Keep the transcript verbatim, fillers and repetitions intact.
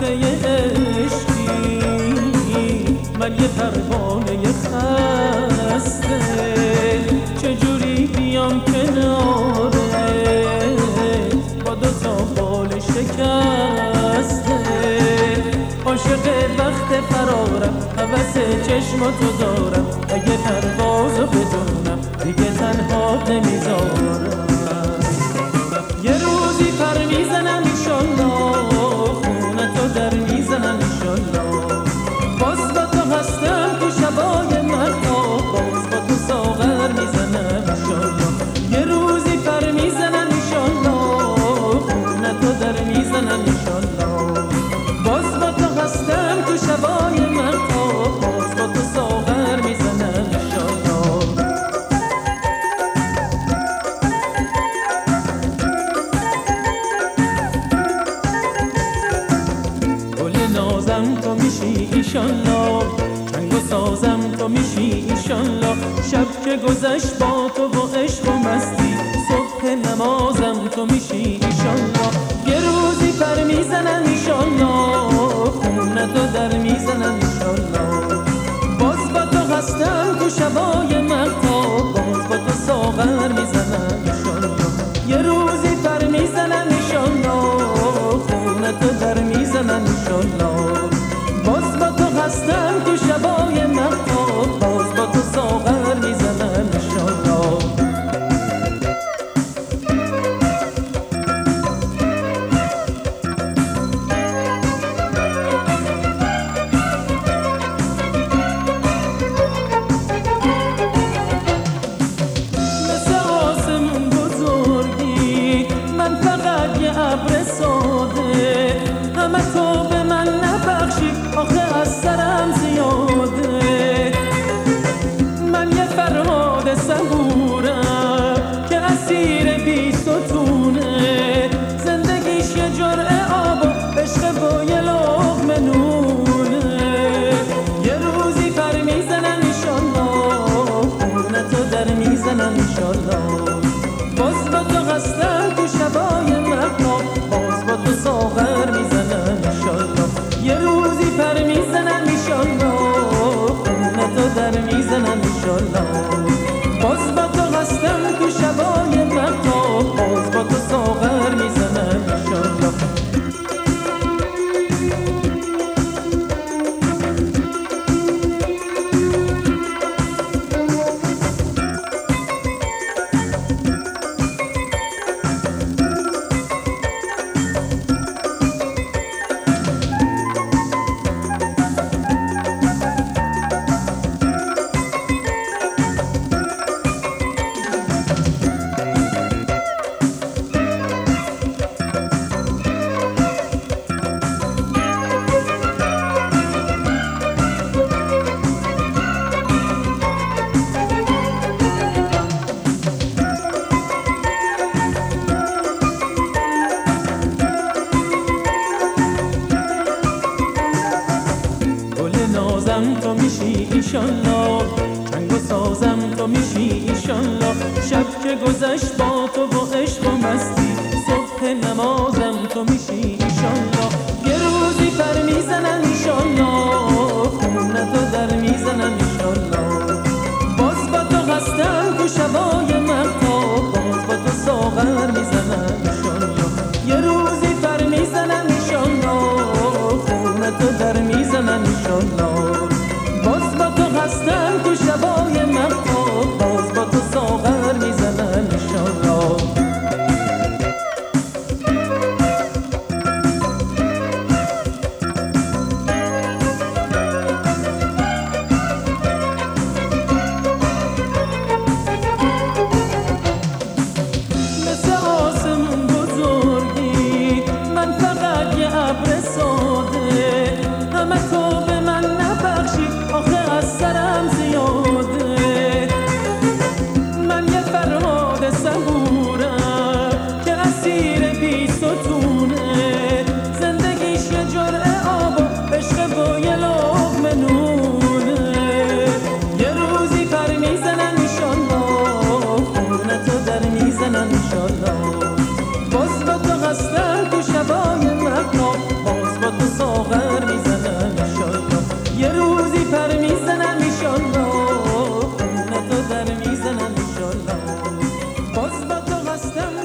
نقطه عشقی، من یه پروانه خسته، چجوری بیام کناره با دو تا بال شکسته. عاشق وقت فرارم، هوس چشماتو دارم، اگه پروازو بدونم دیگه تنها نمیذارم. یه روزی پر میزنم ایشالله، خونه تو در میزنم ایشالله، باز با تو هستم تو شبای مهتاب، باز با تو ساغر میزنم ایشالله. یه روزی پر میزنم ایشالله، خونه تو در میزنم ایشالله، باز با تو هستم تو شبای مهتاب، باز با تو ساغر میزنم ایشالله. نازم تو میشی ایشالله، چنگ و سازم تو میشی ایشالله، شب که گذشت با تو و عشق و مستی، صبح نمازم تو میشی ایشالله. یه روزی پر میزنم ایشالله، خونه تو در میزنم ایشالله، باز با تو هستم تو شبای مهتاب، باز با تو ساغر میزنم ایشالله. یه روزی پر میزنم ایشالله، خونه تو در میزنم ایشالله، باز با تو هستم تو شبای مهتاب، باز با تو ساغر میزنم ایشالله. مثل آسمون بزرگی، من فقط یه ابر ساده، همه تو به من نبخشی آخه از سرم زیاده. من یه فرهاد صبورم که اسیر بی ستونه، زندگیش یه جرعه آب و عشق با یه لقمه نونه. یه روزی پر میزنم ایشالله، خونه تو در میزنم ایشالله، باز با تو هستم تو شبای مهتاب، باز با تو ساغر میزنم ایشالله. یه روزی پر میزنم ایشالله، خونه تو در میزنم ایشالله، باز با تو هستم تو شبای مهتاب، باز با تو ساغر میزنم ایشالله. نازم تو میشی ایشالله، چنگ و سازم تو میشی ایشالله، شب که گذشت با تو و عشق و مستی، صبح نمازم تو میشی ایشالله. یه روزی پر میزنم ایشالله، خونه تو در میزنم ایشالله، باز با تو هستم تو شبای مهتاب، باز با تو ساغر میزنم ایشالله. یه روزی پر میزنم ایشالله، خونه تو در میزنم ایشالله، باز با تو هستم تو شبای مهتاب، باز با تو ساغر میزنم ایشالله. مثل آسمون بزرگی، من فقط یه ابر ساده، همه تو به من نبخشی آخه از سرم زیاده. من یه فرهاد صبورم که اسیر بی ستونه، زندگیش یه جرعه آب و عشق با یه لقمه نونه. یه روزی پر میزنم ایشالله، خونه تو در میزنم ایشالله، باز با تو هستم تو شبای مهتاب، باز با تو دوستم